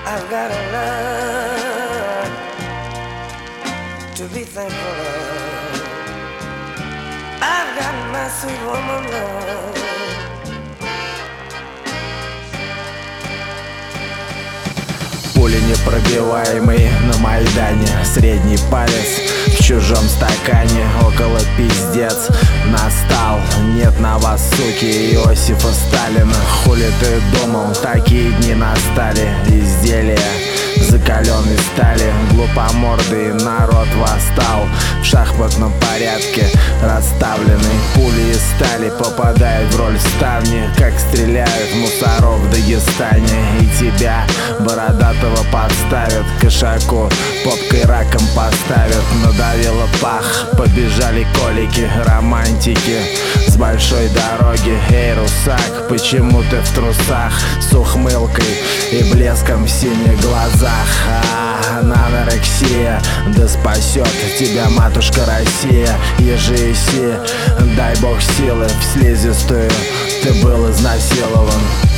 I've gotta learn to be thankful of. I've got my sweet woman love. Пули непробиваемый на Майдане. Средний палец в чужом стакане. Около пиздец настал. Нет на вас, суки, Иосифа Сталина. Хули ты думал, такие дни настали. Изделия закаленной стали. Глупомордый народ восстал. В шахматном порядке расставлены. Пули из стали попадают в роль ставни. Как стреляют мусоров в Дагестане. И тебя, бородатого, подставят кошаку, попкой раком поставят. Надавило пах, побежали колики. Романтики с большой дороги. Эй, русак, почему ты в трусах? С ухмылкой и блеском в синих глазах. Анорексия, да спасет тебя матушка Россия. Ежеси, дай бог силы в слизистую. Ты был изнасилован.